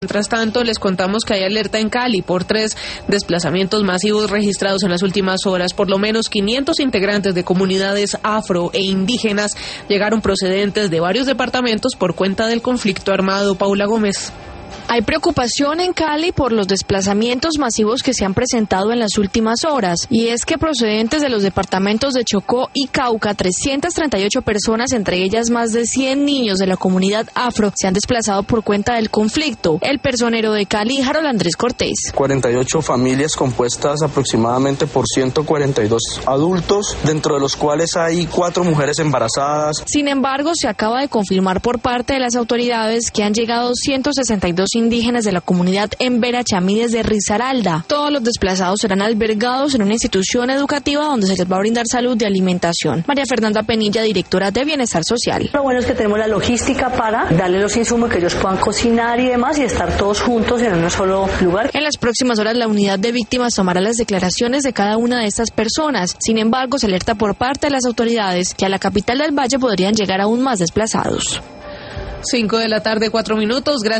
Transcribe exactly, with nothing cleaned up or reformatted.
Mientras tanto, les contamos que hay alerta en Cali por tres desplazamientos masivos registrados en las últimas horas. Por lo menos quinientos integrantes de comunidades afro e indígenas llegaron procedentes de varios departamentos por cuenta del conflicto armado. Paula Gómez. Hay preocupación en Cali por los desplazamientos masivos que se han presentado en las últimas horas, y es que procedentes de los departamentos de Chocó y Cauca, trescientas treinta y ocho personas, entre ellas más de cien niños de la comunidad afro, se han desplazado por cuenta del conflicto. El personero de Cali, Harold Andrés Cortés. cuarenta y ocho familias compuestas aproximadamente por ciento cuarenta y dos adultos, dentro de los cuales hay cuatro mujeres embarazadas. Sin embargo, se acaba de confirmar por parte de las autoridades que han llegado ciento sesenta y dos indígenas de la comunidad Embera Chamí desde Risaralda. Todos los desplazados serán albergados en una institución educativa donde se les va a brindar salud y alimentación. María Fernanda Penilla, directora de Bienestar Social. Lo bueno es que tenemos la logística para darle los insumos que ellos puedan cocinar y demás y estar todos juntos en un solo lugar. En las próximas horas la unidad de víctimas tomará las declaraciones de cada una de estas personas. Sin embargo, se alerta por parte de las autoridades que a la capital del Valle podrían llegar aún más desplazados. Cinco de la tarde, cuatro minutos. Gracias.